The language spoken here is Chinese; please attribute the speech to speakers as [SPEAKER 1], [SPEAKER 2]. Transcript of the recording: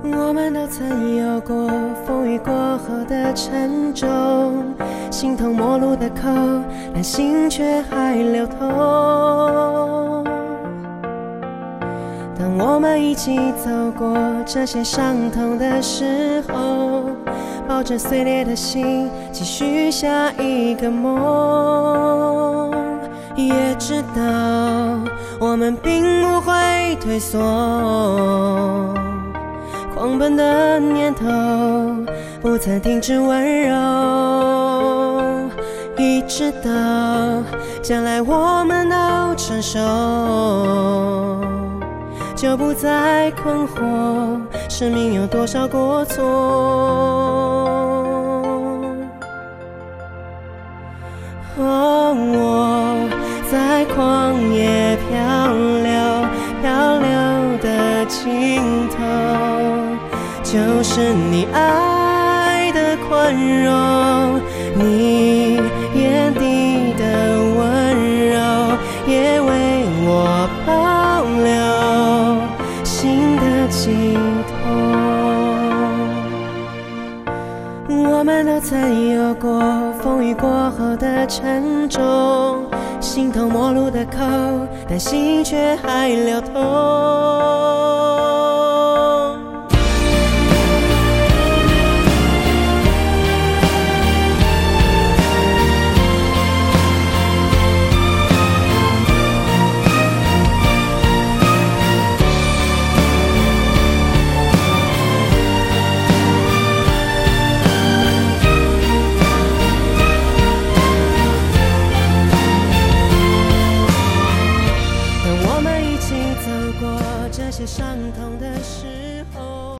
[SPEAKER 1] 我们都曾有过风雨过后的沉重，形同陌路的口，但心却还流通。当我们一起走过这些伤痛的时候，抱着碎裂的心，继续下一个梦。也知道我们并不会退缩，狂奔的念头不曾停止温柔，一直到将来我们都成熟，就不再困惑生命有多少过错。我在旷野漂流的尽头，就是你爱的宽容，你眼底的温柔，也为我保留新的寄托。我们都曾有过风雨过后的沉重，形同陌路的口，但心却还流通。